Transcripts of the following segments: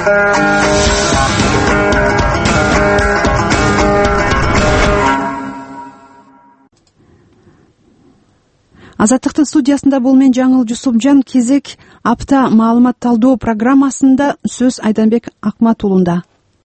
Азаттыктын студиясында бул мен Жаңыл Жусупжан. Кезек апта маалымат талдоо программасында сөз Айданбек Акматуулунда.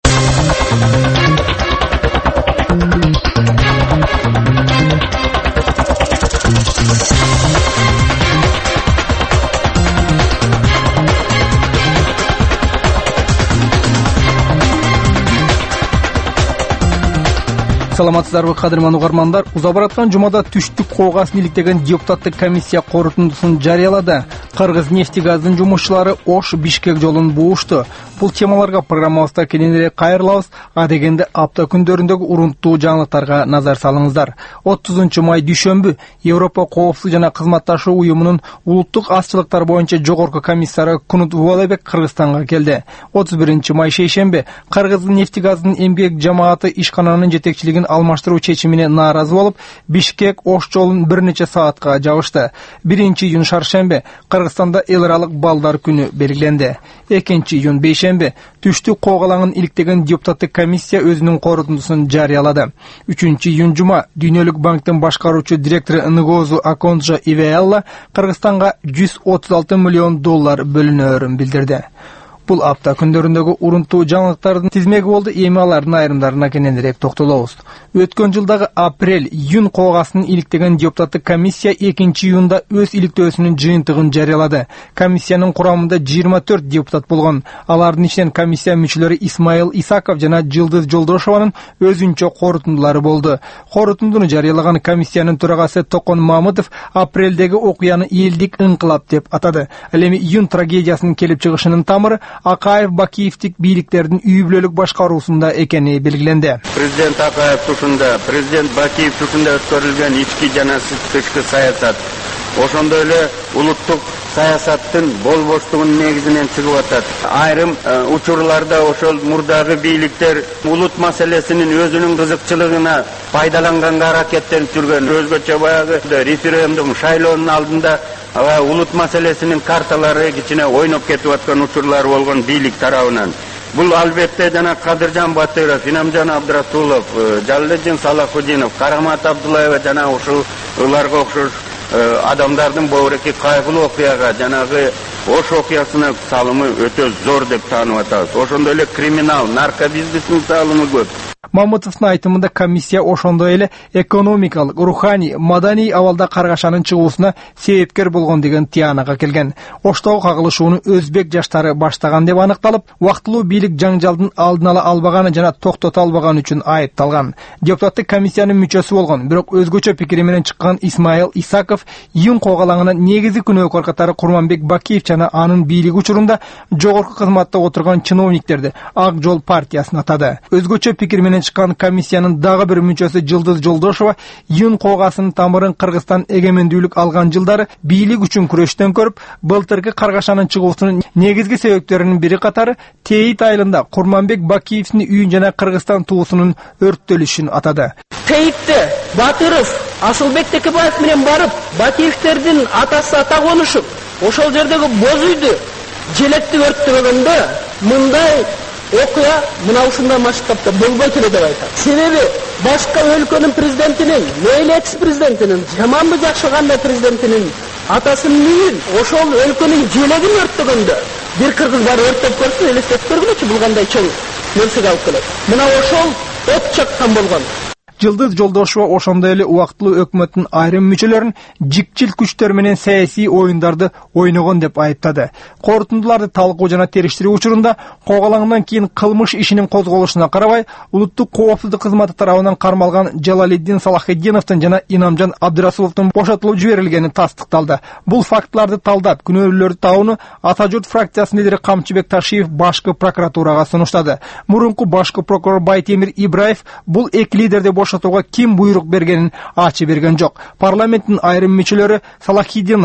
Саламатсыздарбы кадырман угармандар. Уза бараткан жумада түштүк коогасын иликтеген депутаттык комиссия корутундусун жарыялады. Кыргыз нефтегаздын жумушчулары Ош-Бишкек жолун буушту. Бул темаларга программабызда кененирээк кайрылабыз. А дегенде апта күндөрүндөгү урунттуу жаңылыктарга назар салыңыздар. 30 май дүйшөмбү Европа коопсуздук жана кызматташуу уюмунун улуттук азчылыктар боюнча жогорку комиссары Кунут Вуалебек Кыргызстанга келди. 31 май шейшемби Кыргыз нефтегаздын эмгек жамааты ишкананын жетекчилигин алмаштыруу чечимине нааразы болуп, Бишкек-Ош жолун бир нече саатка жабышты. 1-июнь шаршемби Кыргызстанда эл аралык балдар күнү белгиленди. 2-июнь бейшемби түштүк коогалаңын иликтеген депутаттык комиссия өзүнүн корутундусун жарыялады. 3-июнь жума Дүйнөлүк банктын башкаруучу директору Нгозу Аконджо Ивеалла Кыргызстанга $136 миллион бөлүнөөрүн билдирди. Бул апта күндөрүндөгү урунттуу жаңылыктардын тизмеги болду. Эми алардын айрымдарына кененирээк токтолобуз. Өткөн жылдагы апрель-июнь коогасын иликтеген депутаттык комиссия 2-июнда өз иликтөөсүнүн жыйынтыгын жарыялады. Комиссиянын курамында 24 депутат болгон. Алардын ичинен комиссия мүчөлөрү Исмаил Исаков жана Жылдыз Жолдошованын өзүнчө корутундулары болду. Корутундуну жарыялаган комиссиянын төрагасы Токон Мамытов апрелдеги окуяны элдик ыңкылап деп атады. Ал эми июнь трагедиясынын келип чыгышынын тамыры Акаев Бакиевтик бийликтердин үй бүлөлүк башкаруусунда экени белгиленди. Президент Акаев тушунда, президент Бакиев тушунда өткөрүлгөн ички жана тышкы саясат, ошондой эле улуттук саясаттын болбоштугунун негизинен чыгып атат. Айрым учурларда ошол мурдагы бийликтер улут маселесинин өзүнүн кызыкчылыгына пайдаланганга аракеттенип жүргөн. Өзгөчө баягы референдум шайлоонун алдында улут маселесинин карталары кичине ойноп кетип аткан учурлар болгон бийлик тарабынан. Бул албетте жана Кадыржан Батыров, Инамжан Абдрасулов, Жаллыжин Салахудинов, Карамат Абдулаева жана ушуларга окшош адамдардын боореки кайгылуу окуяга жанагы Ош окуясына салымы өтө зор деп таанып атабыз. Ошондой эле криминал, наркобизнестин салымы көп. Мамытовдун айтымында комиссия ошондой эле экономикалык, руханий, маданий абалда каргашанын чыгуусуна себепкер болгон деген тыянага келген. Оштогу кагылышууну өзбек жаштары баштаган деп аныкталып, убактылуу бийлик жаңжалдын алдын ала албаганы жана токтото албаганы үчүн айыпталган. Депутаттык комиссиянын мүчөсү болгон, бирок өзгөчө пикири менен чыккан Исмаил Исаков июнь коогалаңына негизги күнөөкөр катары Курманбек Бакиев жана анын бийлиги учурунда жогорку кызматта отурган чиновниктерди Ак жол партиясына атады. Өзгөчө пикир менен чыккан комиссиянын дагы бир мүчөсү Жылдыз Жолдошова июнь коогасынын тамырын Кыргызстан эгемендүүлүк алган жылдары бийлик үчүн күрөштөн көрүп, былтыркы каргашанын чыгуусунун негизги себептеринин бири катары Тейит айылында Курманбек Бакиевдин үйүн жана Кыргызстан туусунун өрттөлүшүн атады. Тейитте Батыров Асылбек Текебаев менен барып, Бакиевтердин атасы ата конушуп, ошол жердеги боз үйдү желектип өрттөгөндө мындай окуя мына ушундай масштабта болбойт эле деп айтат. Себеби башка өлкөнүн президентинин, мейли экс-президентинин, жаманбы жакшы кандай президентинин атасынын үйүн, ошол өлкөнүн желегин өрттөгөндө бир кыргыз бар өрттөп көрсүн, элестетип көргүлөчү бул кандай чоң нерсеге алып келет. Мына ошол от чаккан болгон. Жылдыз Жолдошова ошондой эле убактылуу өкмөттүн айрым мүчөлөрүн жикчил күчтөр менен саясий оюндарды ойногон деп айыптады. Корутундуларды талкуу жана териштирүү учурунда коогалаңдан кийин кылмыш ишинин козголушуна карабай, улуттук коопсуздук кызматы тарабынан кармалган Жалалиддин Салахиддиновдун жана Инамжан Абдрасуловдун бошотулуп жиберилгени тастыкталды. Бул фактыларды талдап, күнөөлүүлөрдү табууну Ата журт фракциясынын лидери Камчыбек Ташиев башкы прокуратурага сунуштады. Мурунку башкы прокурор Байтемир Ибраев бул эки лидерди бошотууга ким буйрук бергенин ачы берген жок. Парламенттин айрым мүчөлөрү Салахиддинов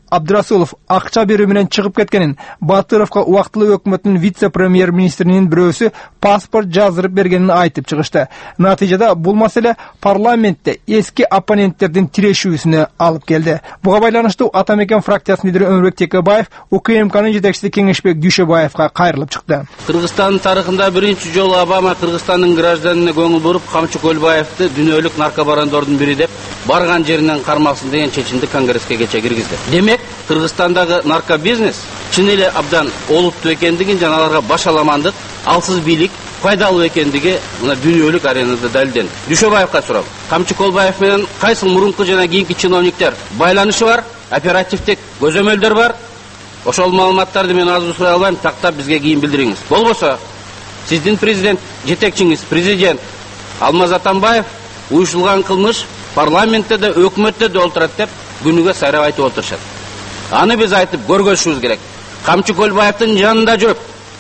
Абдрасулов акча берүү менен чыгып кеткенин, Батыровго убактылуу өкмөттүн вице-премьер-министринин бирөөсү паспорт жаздырып бергенин айтып чыгышты. Натыйжада бул маселе парламентте эски оппоненттердин тирешүүсүнө алып келди. Буга байланыштуу Атамекен фракциясынын лидери Өмүрбек Текебаев УКМКнын жетекчиси Кеңешбек Дүйшөбаевга кайрылып чыкты. Кыргызстандын тарыхында биринчи жолу Обама Кыргызстандын гражданына көңүл буруп, Камчы Көлбаевди дүйнөлүк наркобарондордун бири деп барган жеринен кармаксын деген чечимди Конгресске кече киргизди. Демек, Кыргызстандагы наркобизнес чын эле абдан олуттуу экендигин жана аларга башаламандык, алсыз бийлик пайдалуу экендиги мына дүйнөлүк аренада далилденди. Дүйшөбаевга сурап, Камчы Көлбаев менен кайсы мурунку жана кийинки чиновниктер байланышы бар, оперативдик көзөмөлдөр бар. Ошол маалыматтарды мен азыр сурай албайм, тактап бизге кийин билдириңиз. Болбосо, сиздин президент, жетекчиңиз, президент Алмаз Атамбаев уюшулган кылмыш парламентте да, өкмөттө да отурат деп күнүгө сайрап айтып отурушат. Аны биз айтып көргөзүшүбүз керек. Камчы Көлбаевдин жанында жүрүп,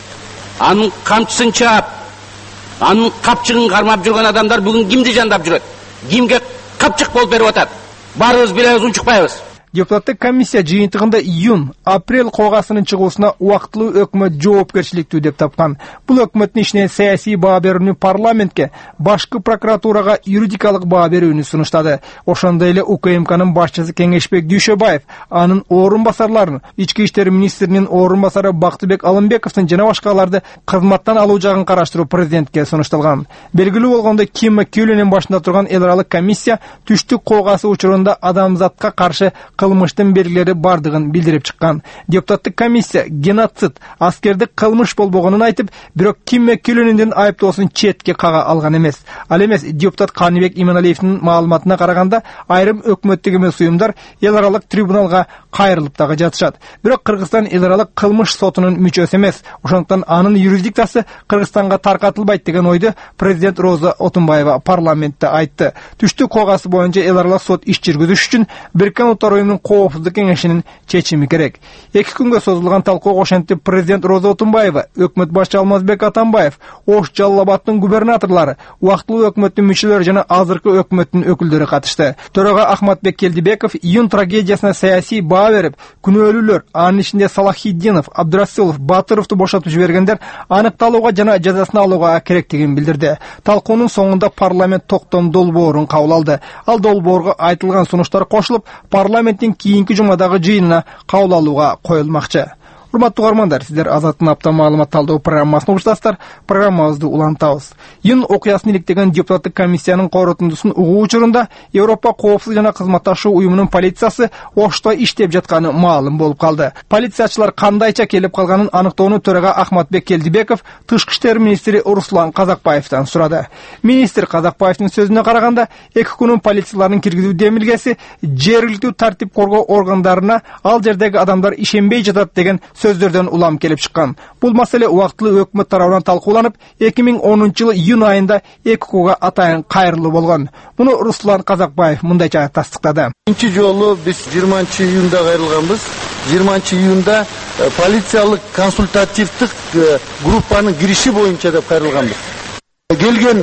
анын камчысын чаап, анын капчыгын кармап жүргөн адамдар бүгүн кимди жандап жүрөт? Кимге капчык болуп берип атат? Барыбыз билебиз, унчукпайбыз. Депутаттык комиссия жыйынтыгында июнь-апрель когасынын чыгуусуна убактылуу өкмөт жоопкерчиликтүү деп тапкан. Бул өкмөттүн ишине саясий баа берүүнү парламентке, башкы прокуратурага юридикалык баа берүүнү сунуштады. Ошондой эле УКМКнын башчысы Кеңешбек Дүйшөбаев, анын орун басарларын, ички иштер министринин орун басары Бактыбек Алымбековдун жана башкаларды кызматтан алуу жагын караштыруу президентке сунушталган. Белгилүү болгондой, Ким Кюленин башында турган эл аралык комиссия түштүк когасы учурунда адамзатка каршы кылмыштын белгилери бардыгын билдирип чыккан. Депутаттык комиссия геноцид, аскердик кылмыш болбогонун айтып, бирок Ким Кюлениндин айыптоосун четке кага алган эмес. Ал эмес, депутат Каныбек Иманалиевдин маалыматына караганда, айрым өкмөттүк эмес уюмдар эл аралык трибуналга кайрылып дагы жатышат. Бирок Кыргызстан эл аралык кылмыш сотунун мүчөсү эмес. Ошондуктан анын юрисдикциясы Кыргызстанга таркатылбайт деген ойду президент Роза Отунбаева парламентте айтты. Түштүк когасы боюнча эл аралык сот иш жүргүзүш үчүн Бириккен Улуттар Уюмунун коопсуздук кеңешинин чечими керек. 2 күнгө созулган талкуу ошентип президент Роза Отунбаева, өкмөт башчы Алмазбек Атамбаев, Ош Жалал Абадтын губернаторлору, убактылуу өкмөттүн мүчөлөрү жана азыркы өкмөттүн өкүлдөрү катышты. Төрага Ахматбек Келдибеков июнь трагедиясына саясий баа берип, күнөөлүүлөр, анын ичинде Салахиддинов, Абдрасулов, Батыровду бошотуп жибергендер аныкталууга жана жазасын алууга керектигин билдирди. Талкуунун соңунда парламент токтом долбоорун кабыл алды. Ал долбоорго айтылган сунуштар кошулуп, парламенттин кийинки жумадагы жыйынына кабыл алууга коюлмакчы. Урматтуу угармандар, сиздер Азаттын апта маалымат талдоо программасын угушасыздар. Программабызды улантабыз. Июнь окуясын иликтеген депутаттык комиссиянын корутундусун угуу учурунда Европа коопсуздук жана кызматташуу уюмунун полициясы Ошто иштеп жатканы маалым болуп калды. Полициячылар кандайча келип калганын аныктоону төрага Ахматбек Келдибеков тышкы иштер министри Руслан Казакбаевден сурады. Министр Казакбаевдин сөзүнө караганда, 2 күнүн полициялардын киргизүү демилгеси жергиликтүү тартип коргоо органдарына ал жердеги адамдар ишенбей жатат деген сөздөрдөн улам келип чыккан. Бул маселе убактылуу өкмөт тарабынан талкууланып, 2010-жылы июнь айында ЭККга атайын кайрылуу болгон. Муну Руслан Казакбаев мындайча тастыктады. Биринчи жолу биз 20-июнда кайрылганбыз. 20-июнда полициялык консультативдик группанын кириши боюнча деп кайрылганбыз. Келген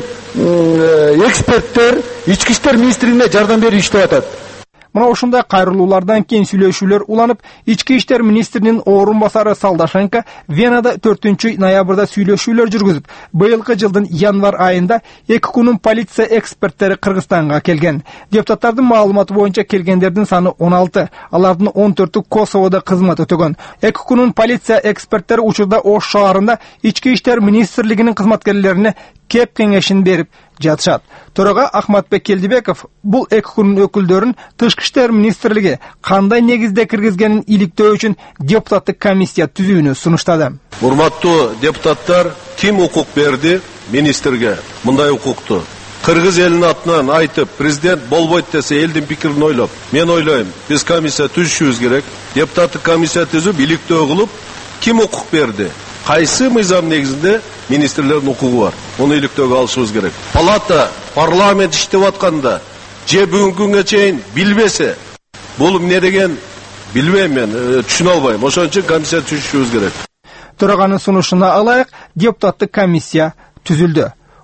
эксперттер ички иштер министрлигине жардам берип иштеп атат. Мына ушундай кайрылуулардан кийин сүйлөшүүлөр уланып, ички иштер министринин орун басары Салдашенко Венада 4-ноябрда сүйлөшүүлөр жүргүзүп, быйылкы жылдын январь айында 2 күнүн полиция эксперттери Кыргызстанга келген. Депутаттардын маалыматы боюнча келгендердин саны 16, алардын 14-ü Косоводо кызмат өтөгөн. 2 күнүн полиция эксперттери учурда Ош шаарында ички иштер министрлигинин кызматкерлерине кеп кеңешин берип жатышат. Төрага Ахматбек Келдибеков бул 2 күнүн өкүлдөрүн тышкы иштер министрлиги кандай негизде киргизгенин иликтөө үчүн депутаттык комиссия түзүүнү сунуштады. Урматтуу депутаттар, ким укук берди министрге мындай укукту? Кыргыз элинин атынан айтып, президент болбойт десе элдин пикирин ойлоп, мен ойлойм, биз комиссия түзүшүбүз керек. Депутаттык комиссия түзүп, иликтөө кылып, ким укук берди? Кайсы мыйзам негизинде министрлердин укугу бар? Муну иликтөөгө алышыбыз керек. Палата, парламент иштеп атканда же бүгүнкү күнгө чейин билбесе, бул эмне деген билбейм мен, түшүнө албайм. Ошон үчүн комиссия түзүшүбүз керек. Төраганын сунушуна ылайык депутаттык комиссия түзүлдү.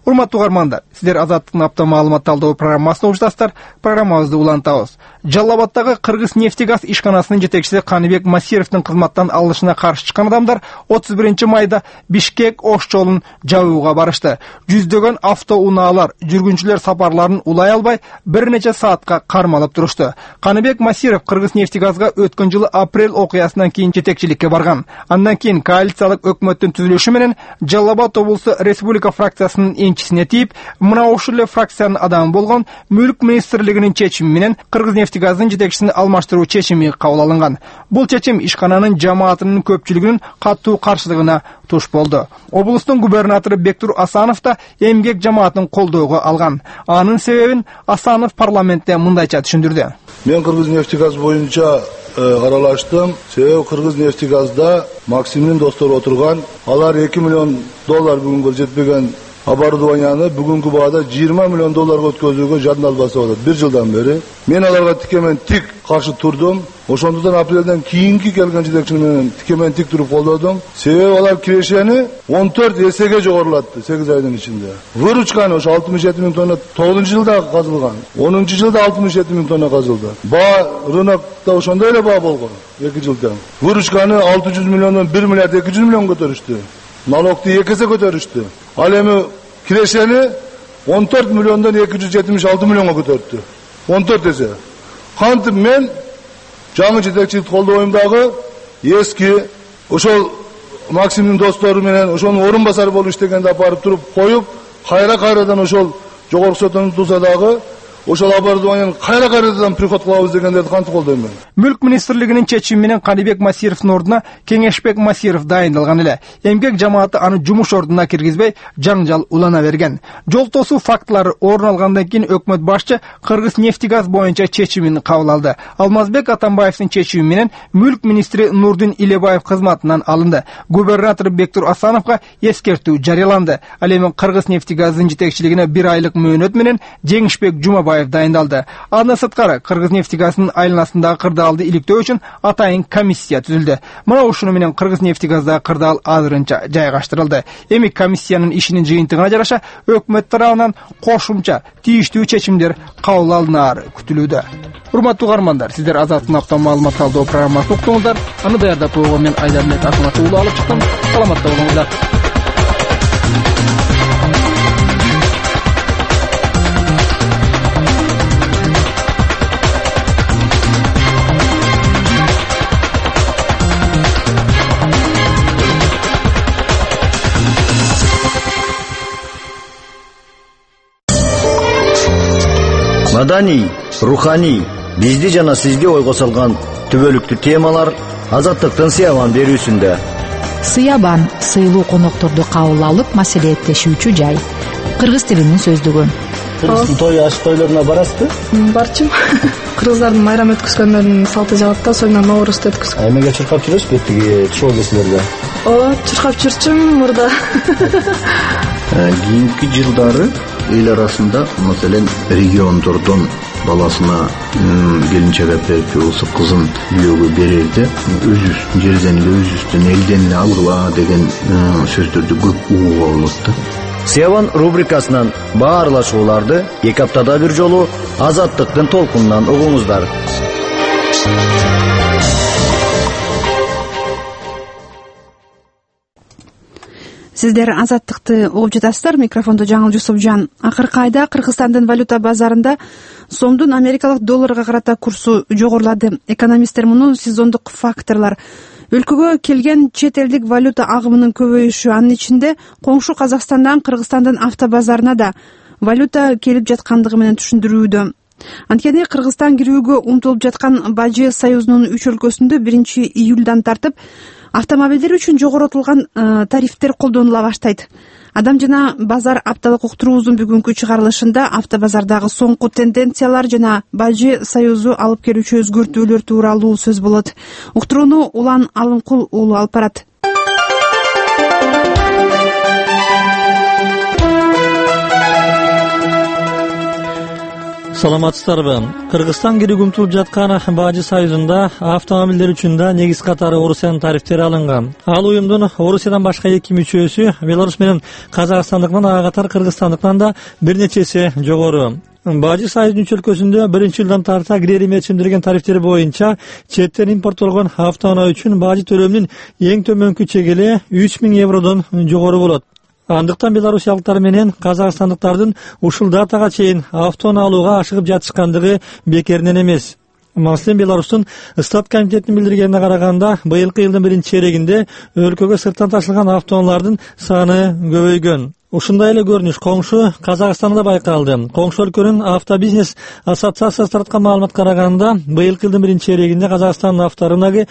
Урматтуу угармандар, сиздер Азаттыктын апта маалымат талдоо программасына угушасыздар. Программабызды улантабыз. Жалал Абаддагы Кыргыз нефтегаз ишканасынын жетекчиси Каныбек Масировдун кызматтан алынышына каршы чыккан адамдар 31 майда Бишкек Ош жолун жабууга барышты. Жүздөгөн автоунаалар жүргүнчүлөр сапарларын улай албай бир нече саатка кармалып турушту. Каныбек Масиров Кыргыз нефтегазга өткөн жылы апрель окуясынан кийин жетекчиликке барган. Андан кийин коалициялык өкмөттүн түзүлүшү менен Жалал Абад облусу Республика фракциясынын энчисине тийип, мына ушул эле фракциянын адамы болгон Мүлк министрлигинин чечими менен Кыргыз нефтегаздын жетекчисин алмаштыруу чечими кабыл алынган. Бул чечим ишкананын жамаатынын көпчүлүгүнүн катуу каршылыгына туш болду. Облустун губернатору Бектур Асанов да эмгек жамаатын колдоого алган. Анын себебин Асанов парламентте мындайча түшүндүрдү. Мен Кыргыз нефтегаз боюнча аралаштым. Себеби Кыргыз нефтегазда Максимдин достору отурган. Алар $2 миллион бүгүнгө жетпеген оборудованияны бүгүнкү баада $20 миллион өткөзүүгө жандалбасы болот. 1 жылдан бери мен аларга тикемен тик каршы турдум. Ошондуктан апрелден кийинки келген жетекчи менен тикемен тик туруп колдодум. Себеби алар кирешени 14 эсеге жогорулатты 8 айдын ичинде. Выручканы ошо 67 миң тонна 9-жылда казылган. 10-жылда 67 миң тонна казылды. Баа рынокто ошондой эле баа болгон 2 жылда. Выручканы 600 миллиондон 1 миллиард 200 миллион көтөрүштү. Налогду 2 эсе көтөрүштү. Ал эми кирешени 14 миллиондон 276 миллионго көтөрдү. 14 эсе. Кантип мен жаңы жетекчилик колдобойм дагы эски ошол Максимдин достору менен ошонун орун басары болуп иштегенди апарып туруп коюп, кайрадан ошол жогорку соттун туза дагы ошол оборудованияны кайрадан приход кылабыз дегендерди кантип колдойм мен. Мүлк министрлигинин чечими менен Каныбек Масировдун ордуна Кеңешбек Масиров дайындалган эле. Эмгек жамааты аны жумуш ордуна киргизбей, жаңжал улана берген. Жол тосуу фактылары орун алгандан кийин өкмөт башчы Кыргыз нефтегаз боюнча чечимин кабыл алды. Алмазбек Атамбаевдин чечими менен Мүлк министри Нурдин Илебаев кызматынан алынды. Губернатор Бектур Асановго эскертүү жарыяланды. Ал эми Кыргыз нефтегаздын жетекчилигине 1 айлык мөөнөт менен Жеңишбек Жумабаев дайындалды. Андан сырткары Кыргыз нефтегазынын айланасындагы кырдаалды иликтөө үчүн атайын комиссия түзүлдү. Мына ушуну менен Кыргыз нефтегаздагы кырдаал азырынча жайгаштырылды. Эми комиссиянын ишинин жыйынтыгына жараша өкмөт тарабынан кошумча тийиштүү чечимдер кабыл алынары күтүлүүдө. Урматтуу угармандар, сиздер Азаттыктын апта маалымат талдоо программасын уктуңуздар. Аны даярдап койгон мен Айдарбек Акмат уулу алып чыктым. Саламатта болуңуздар. Madani, ruhani, bizdi жана сизди ойго салган түбөлүктүү темалар Азаттыктын Сыябан берүүсүндө. Сыябан сыйлуу конокторду кабыл алып маселелеттешүүчү жай. Кыргыз тилинин сөздүгү. Кыргыздын той аш тойлоруна барасызбы? Барчым. Кыргыздардын майрам өткөзгөндөрүнүн салты жагат да, союна Ноорузду өткөзгөн. Эмеге чуркап жүрөсүзбү тиги шоу кесилерде? Ооба, чуркап жүрчүм мурда. Кийинки жылдары эл арасында, маселен, региондордон баласына келинчек берип болсо кызын үйгө берерде өзүбүздүн жерден эле өзүбүздүн элден эле алгыла деген сөздөрдү көп угууга болот да. Сыябан рубрикасынан баа аралашууларды 2 аптада бир жолу Азаттыктын толкунунан угуңуздар. Сиздер Азаттыкты угуп жатасыздар. Микрофондо Жаңыл Жусупжан. Акыркы айда Кыргызстандын валюта базарында сомдун америкалык долларга карата курсу жогорулады. Экономисттер муну сезондук факторлор, өлкөгө келген чет элдик валюта агымынын көбөйүшү, анын ичинде коңшу Казакстандан Кыргызстандын автобазарына да валюта келип жаткандыгы менен түшүндүрүүдө. Анткени Кыргызстан кирүүгө умтулуп жаткан Бажы союзунун 3 өлкөсүндө 1 июлдан тартып автомобилдер үчүн жогоротулган тарифтер колдонула баштайт. Адам жана базар апталык уктуруубуздун бүгүнкү чыгарылышында автобазардагы соңку тенденциялар жана Бажы союзу алып келүүчү өзгөртүүлөр тууралуу сөз болот. Уктурууну Улан Алынкул уулу алып барат. Саламатсыздарбы? Кыргызстан кирип умтулуп жаткан Бажы союзунда автомобилдер үчүн да негиз катары Орусиянын тарифтери алынган. Ал уюмдун Орусиядан башка 2 мүчөсү Беларусь менен Казакстандыктан ага катар Кыргызстандыктан да бир нече эсе жогору. Бажы союзунун өлкөсүндө 1-жылдан тарта кирери мечимдирген тарифтери боюнча четтен импорттолгон автоунаа үчүн бажы төлөмүнүн эң төмөнкү чегели 3000 евродон жогору болот. Андыктан белорусиялыктар менен казакстандыктардын ушул датага чейин автоунаа алууга ашыгып жатышкандыгы бекеринен эмес. Маселен, Беларустун Стат комитетинин билдиргенине караганда, быйылкы жылдын 1-чейрегинде өлкөгө сырттан ташылган автоунаалардын саны көбөйгөн. Ушундай эле көрүнүш коңшу Казакстанда байкалды. Коңшу өлкөнүн автобизнес ассоциациясы тараткан маалыматка караганда, быйылкы жылдын 1-чейрегинде Казакстандын авторынагы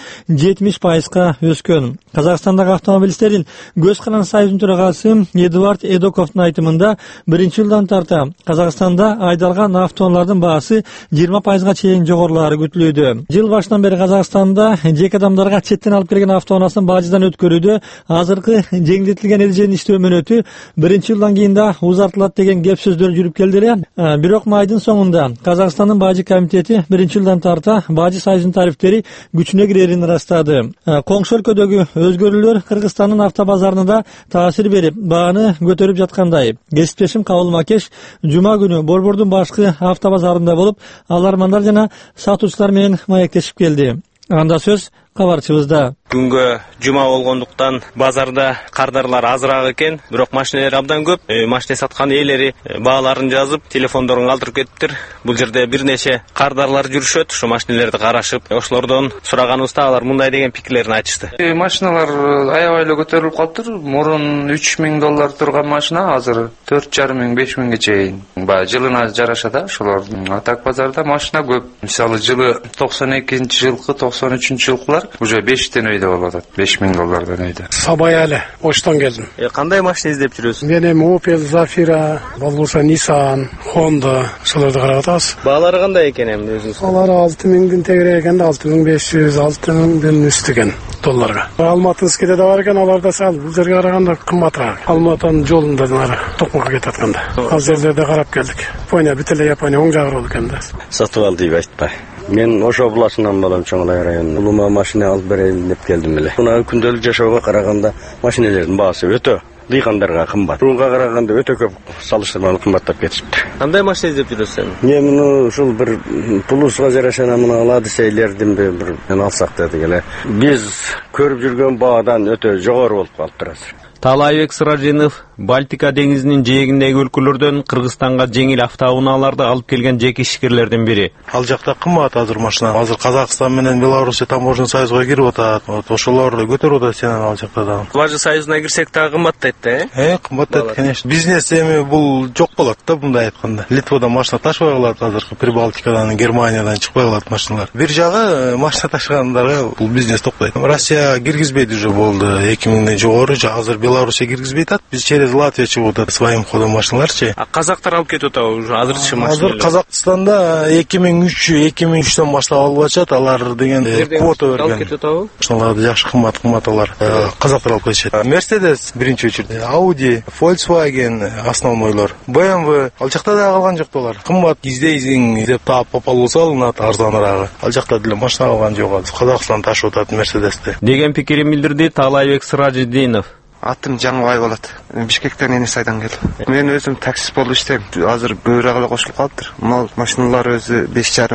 70%га өскөн. Казакстандагы автомобилисттердин көз каран союзунун төрагасы Эдуард Эдоковдун айтымында, 1-жылдан тарта Казакстанда айдалган автоунаалардын баасы 20%га чейин жогорулары күтүлүүдө. Жыл башынан бери Казакстанда жеке адамдарга четтен алып келген автоунаасын бажыдан өткөрүүдө азыркы жеңилдетилген эреженин иштөө мөөнөтү 1-жылдан кийин да узартылат деген кеп сөздөр жүрүп келди эле. Бирок майдын соңунда Казакстандын Бажы комитети 1-жылдан тарта Бажы союзунун тарифтери күчүнө кирерин ырастады. Коңшу өлкөдөгү өзгөрүүлөр Кыргызстандын автобазарына да таасир берип, бааны көтөрүп жаткандай. Кесиптешим Кабыл Макеш жума күнү Борбордун башкы автобазарында болуп, алармандар жана сатуучулар менен маектешип келди. Анда сөз кабарчыбызда. Күнгө жума болгондуктан базарда кардарлар азыраак экен, бирок машинелер абдан көп. Машина саткан ээлери бааларын жазып, телефондорун калтырып кетиптир. Бул жерде бир нече кардарлар жүрүшөт, ошо машинелерди карашып, ошолордон сураганыбызда алар мындай деген пикирлерин айтышты. Машиналар аябай эле көтөрүлүп калыптыр. Мурун $3000 турган машина азыр 4500-5000ге чейин. Жылына жараша да ошолор. Так базарда машина көп. Мисалы жылы 92-жылкы, 93-жылкылар уже 5-тен өйдө болот, $5000 өйдө. Сабай эле, Оштон келдим. Кандай машина издеп жүрөсүз? Мен Opel, Zafira, болбосо Nissan, Honda, ошолорду карап атабыз. Баалары кандай экен эми өзүңүз? Алары 6000 тегерек экен, 6500, 6000 үстү экен долларга. Алматыскеде да бар экен, аларда сал бул жерге караганда кымбатыраак. Алматанын жолунда нары Токмокко кетип атканда. Ал жерлерде карап келдик. Япония, бүт эле Япония оң жагы болду экен да. Сатып ал деп айтпай. Мен ошо областынан болом, Чоңлай районунан. Улума машина алып берейин деп келдим эле. Мына күндөлүк жашоого караганда машинелердин баасы өтө дыйкандарга кымбат. Мурунга караганда өтө көп салыштырмалуу кымбаттап кетишти. Кандай машина издеп жүрөсүз? Мен муну ушул бир пулуска жараша мына Ладысейлердин бир мен алсак дедик эле. Биз көрүп жүргөн баадан өтө жогору болуп калыптыр азыр. Таалайбек Сыражинов Балтика деңизинин жээгиндеги өлкөлөрдөн Кыргызстанга жеңил автоунааларды алып келген жеке ишкерлердин бири. Ал жакта кымбат азыр машина. Азыр Казакстан менен Беларусь таможенный союзга кирип атат. Ошолор көтөрүп атат сенен ал жакта да. Бажы союзуна кирсек дагы кымбаттайт да, кымбаттайт, конечно. Бизнес эми бул жок болот да, мындай айтканда. Литвадан машина ташыбай калат азыр, Прибалтикадан, Германиядан чыкпай калат машиналар. Бир жагы машина ташыгандарга бул бизнес токтойт. Россия киргизбейт уже болду. 2000ден жогору азыр Беларусь киргизбей атат. Биз через Латвия чыгып атат своим ходом машиналарчы. Казактар алып кетип атабы уже азырчы машина? Азыр Казакстанда 2003-2003дөн баштап алып атышат. Алар деген квота берген. Алып кетип атабы? Машиналарды жакшы кымбат алар. Казактар алып кетишет. Mercedes биринчи очередь, Audi, Volkswagen основнойлор. BMW ал жакта да калган жок алар. Кымбат издейсиң деп таап попал болсо алынат арзаныраагы. Ал жакта деле машина алган жок. Казакстан ташып атат Mercedesти. Деген пикирин билдирди Таалайбек Сыражидинов. Атым Жаңыбай болот. Бишкектен Энисайдан келдим. Мен өзүм таксист болуп иштейм. Азыр көбүрөөк эле кошулуп калыптыр. Машиналар өзү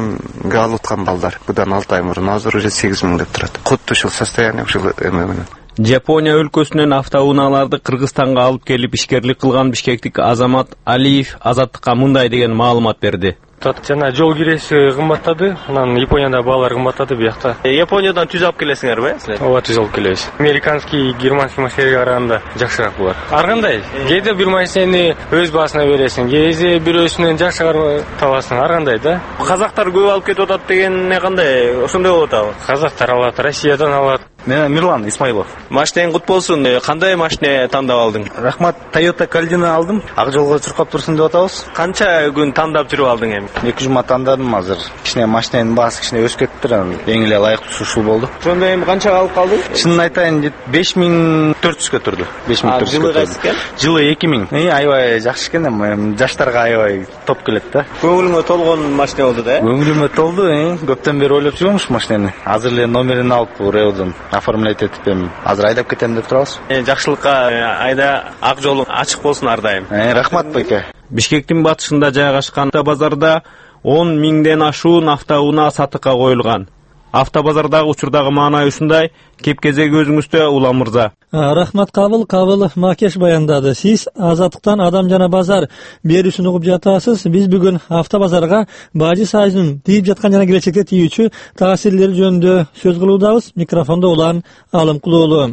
5,5 алып аткан балдар. Будан 6 ай мурун азыр уже 8000 деп турат. Куту ушул состояние ушул эме менен. Жапония өлкөсүнөн автоунааларды Кыргызстанга алып келип ишкерлик кылган бишкектик Азамат Алиев Азаттыкка мындай деген маалымат берди. Жана жол киреси кымбаттады, анан Японияда баалар кымбаттады буякта. Япониядан түз алып келесиңер бе? Ооба, түз алып келебиз. Американский, германский машиналарга караганда жакшыраак булар. Ар кандай? Кээде бир машинени өз баасына бересиң, кээде бирөөсүнөн жакшы табасың, ар кандай да. Казактар көп алып кетип атат дегене кандай? Ошондой болуп атабы? Казактар алат, Россиядан алат. Мен Мирлан Исмаилов. Машинең кут болсун. Кандай машина тандап алдың? Рахмат, Toyota Caldina алдым. Ак жолго чуркап турсун деп атабыз. Канча күн тандап жүрүп алдың эми? 2 жума тандадым азыр. Кичине машинанын баасы кичине өсүп кетти. Эң эле ылайыктуу ушул болду. Ошондо эми канчага алып калдың? Чынын айтайын, 5400 турду. 5400. Жылы кайсы экен? Жылы 2000. Аябай жакшы экен, жаштарга аябай топ келет да. Көңүлүңө толгон машина болду да? Көңүлүмө толду, көптөн бери ойлоп жүрмүш машинаны. Азыр эле номерин алып Реодон оформлять этип азыр айдап кетем деп турабыз. Жакшылыкка айда ак жолуң ачык болсун ар дайым. Рахмат байке. Бишкектин батышында жайгашкан автобазарда 10 миңден ашуун автоунаа сатыкка коюлган. Автобазардагы учурдагы маанай ушундай. Кеп-кезеги өзүңүздө Улан мырза. Рахмат Кабыл Макеш баяндады. Сиз Азаттыктан Адам жана базар берүүсүн угуп жатасыз. Биз бүгүн автобазарга бажы сайзынын тийип жаткан жана келечекте тийүүчү таасирлери жөнүндө сөз кылуудабыз. Микрофондо Улан Алымкулуулу.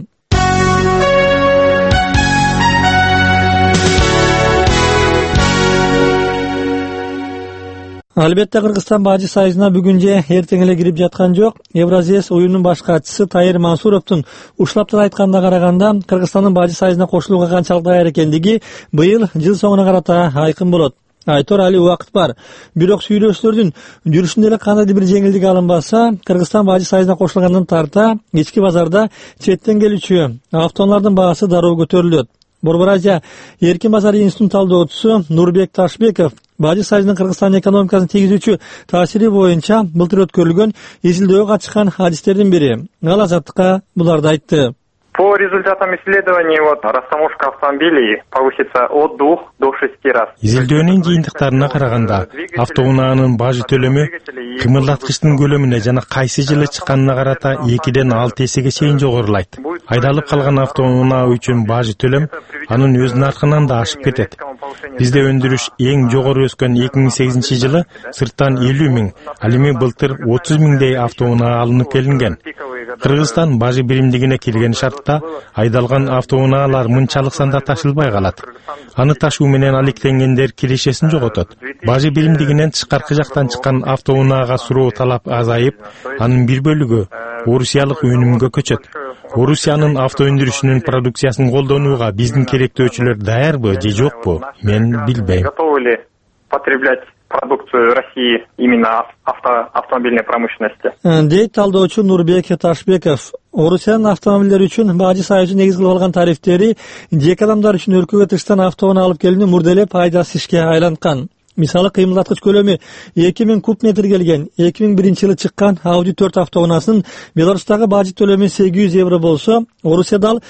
Албетте Кыргызстан бажы сайзына бүгүн же эртең эле кирип жаткан жок. Евразиес уюмунун баш катчысы Тайыр Мансуровдун уштаптыр айтканына караганда, Кыргызстандын бажы сайзына кошулууга канчалык даяр экендиги быйыл жыл соңуна карата айкын болот. Айтор али убакыт бар. Бирок сүйлөшүүлөрдүн жүрүшүндө эле кандайдыр бир жеңилдик алынбаса, Кыргызстан бажы сайзына кошулгандан тарта ички базарда четтен келүүчү автоунаалардын баасы дароо көтөрүлөт. Борбор Азия эркин базар институтунун талдоочусу Нурбек Ташбеков бажы сайзынын Кыргызстан экономикасын тийгизүүчү таасири боюнча былтыр өткөрүлгөн изилдөөгө катышкан адистердин бири. Ал Азаттыкка буларды айтты. По результатам исследований растаможка автомобилей повысится от 2 до 6 раз. Изилдөөнүн жыйынтыктарына караганда, автоунаанын бажы төлөмү кымылдаткычтын көлөмүнө жана кайсы жылы чыкканына карата 2ден 6 эсеге чейин жогорулайт. Айдалып калган автоунаа үчүн бажы төлөм анын өз наркынан да ашып кетет. Бизде өндүрүш эң жогору өскөн 2008 жылы сырттан 50 миң, ал эми былтыр 30 миңдей автоунаа алынып келинген. Кыргызстан бажы биримдигине кирген шартта айдалган автоунаалар мынчалык санда ташылбай калат. Аны ташуу менен алектенгендер кирешесин жоготот. Бажы биримдигинен тышкаркы жактан чыккан автоунаага суроо талап азайып, анын бир бөлүгү Орусиялык өнүмгө көчөт. Орусиянын авто өндүрүшүнүн продукциясын колдонууга биздин керектөөчүлөр даярбы же жокпу? Мен билбейм. Готовы ли потреблять продукцию России именно автомобильной промышленности? Дейт талдоочу Нурбек Ташбеков. Орусиянын автомобилдери үчүн бажы сайзы негиз кылып алган тарифтери жеке адамдар үчүн өлкөгө тыштан автоунаа алып келүүнү мурделеп пайдасыз ишке айланткан. Мисалы кыймылдаткыч көлөмү 2000 куб метр келген 2001 жылы чыккан Audi 4 автоунаасынын Беларустагы бажы төлөмү 800 евро болсо, Орусияда ал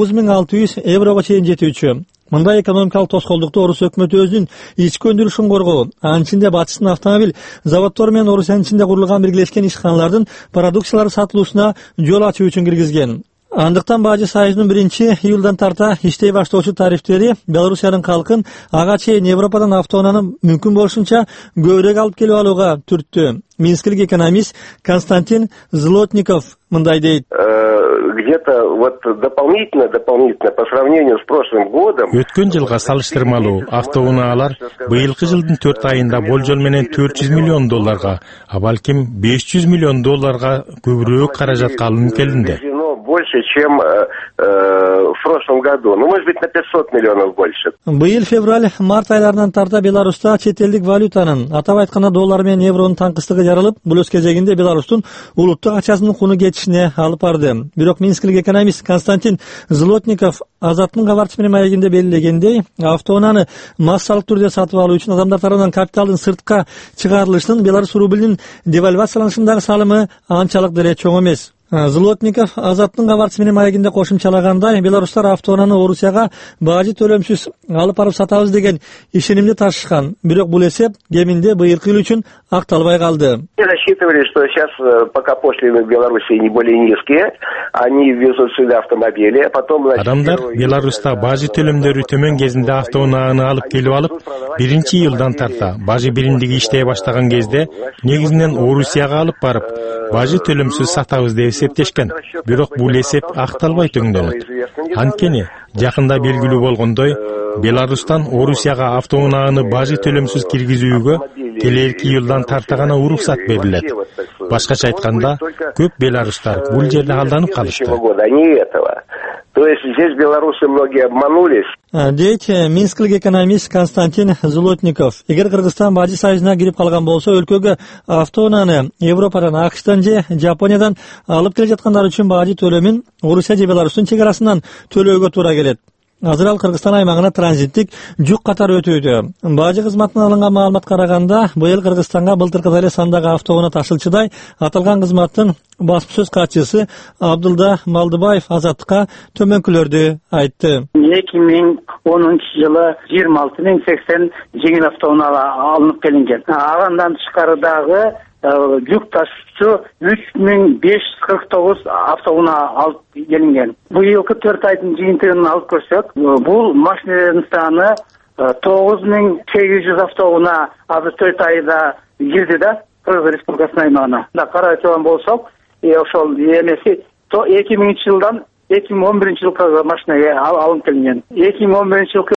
9600 еврого чейин жетүүчү. Мындай экономикалык тоскоолдукту Орус өкмөтү өзүнүн ички өндүрүшүн коргоо, анын ичинде батыштын автомобиль заводдору менен Орусиянын ичинде курулган биргелешкен ишканалардын продукциялары сатылуусуна жол ачуу үчүн киргизген. Андыктан бажы сайзынын 1-июлдан тарта иштей баштоочу тарифтери Белоруссиянын калкын ага чейин Европадан автоунааны мүмкүн болушунча көбүрөөк алып келип алууга түрттү. Минскилик экономист Константин Злотников мындай дейт. Где-то дополнительно по сравнению с прошлым годом. Өткөн жылга салыштырмалуу автоунаалар быйылкы жылдын 4 айында болжол менен 400 миллион долларга, а балким 500 миллион долларга көбүрөөк каражатка алынып келинди. Больше, чем в прошлом году. Ну, может быть, на 500 миллионов больше. Быйыл февраль-март айларынан тарта Беларуста чет элдик валютанын, атап айтканда доллар менен евронун таңкыстыгы жарылып, бул өз кезегинде Беларустун улуттук акчасынын куну кетишине алып барды. Бирок минскилик экономист Константин Злотников Азаттын кабарчысы менен маегинде белгилегендей, автоунааны массалык түрдө сатып алуу үчүн адамдар тарабынан капиталдын сыртка чыгарылышынын Беларусь рублинин девальвацияланышындагы салымы анчалык деле чоң эмес. Злотников Азаттын кабарчысы менен маегинде кошумчалагандай, беларустар автоунааны Орусияга бажы төлөмсүз алып барып сатабыз деген ишенимди ташышкан. Бирок бул эсеп кеминде быйылкы эл үчүн акталбай калды. Рассчитывали, что сейчас пока пошлины в Беларуси не более низкие, они везут сюда автомобили, а потом... Адамдар Беларуста бажы төлөмдөрү төмөн кезинде автоунааны алып келип алып, 1-июлдан тарта бажы биримдиги иштей баштаган кезде негизинен Орусияга алып барып, бажы төлөмсүз сатабыз деп эсептешкен. Бирок бул эсеп акталбай төңдөнөт. Анткени жакында белгилүү болгондой, Беларустан Орусияга автоунааны бажы төлөмсүз киргизүүгө келер 2 жылдан тарта гана уруксат берилет. Башкача айтканда, көп белорустар бул жерде алданып калышты. То есть здесь белорусы многие обманулись. Дейт минсклик экономист Константин Золотников. Эгер Кыргызстан Бажы союзуна кирип калган болсо, өлкөгө автоунааны Европадан, АКШтан же Жапониядан алып келе жаткандар үчүн бажы төлөмүн Орусия же Беларустун чек арасынан төлөөгө туура келет. Азыр ал Кыргызстан аймагына транзиттик жүк катары өтүүдө. Бажы кызматынан алынган маалымат караганда, быйыл Кыргызстанга былтыркыдай эле сандагы автоунаа ташылчыдай аталган кызматтын басма сөз катчысы Абдулда Малдыбаев Азаттыкка төмөнкүлөрдү айтты. 2010-жылы 26.080 жеңил автоунаа алынып келинген. Агандан тышкарыдагы жүк ташуучу 3549 автоунаа алып келинген. Быйылкы 4 айдын жыйынтыгын алып көрсөк, бул машиналардын саны 9800 автоунаа азыр 4 айда кирди да Кыргыз Республикасынын аймагына. Карай турган болсок, ошол эмеси 2000-жылдан 2011-жылкы машина алынып келинген. 2011-жылкы